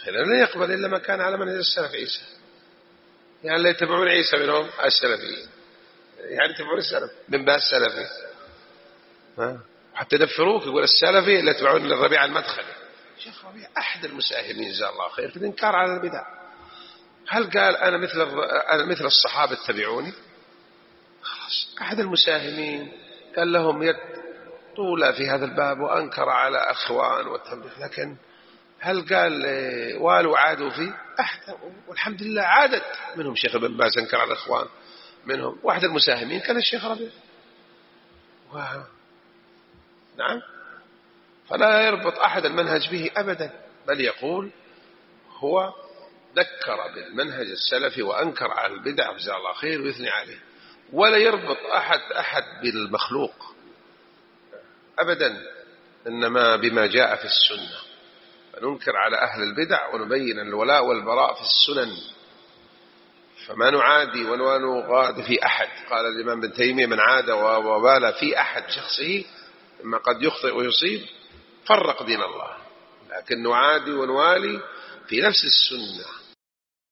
لا يقبل إلا ما كان على منهج السلف عيسى. يعني اللي يتبعون عيسى منهم السلفيين، يعني يتبعون السلف من باب السلفي. حتى يدفروك يقول السلفي اللي يتبعون الربيع المدخلي. شيخ ربيع أحد المساهمين جزاه الله خير في الإنكار على البدع. هل قال أنا مثل الصحابة اتبعوني؟ خلاص، أحد المساهمين قال لهم يد طولة في هذا الباب وأنكر على أخوان والتمليك، لكن هل قال والوا عادوا فيه؟ أحد، والحمد لله عادت منهم شيخ ابن باز أنكر على الأخوان، منهم واحد المساهمين كان الشيخ ربيع. نعم، فلا يربط أحد المنهج به أبدا، بل يقول هو ذكر بالمنهج السلفي وأنكر على البدع جزاه الله خير ويثني عليه، ولا يربط أحد بالمخلوق أبدا، إنما بما جاء في السنة. فننكر على أهل البدع ونبين الولاء والبراء في السنن، فما نعادي ولا نغاد في أحد. قال الإمام ابن تيمية من عاد وبال في أحد شخصه إما قد يخطئ ويصيب فرق دين الله، لكن نعادي ونوالي في نفس السنة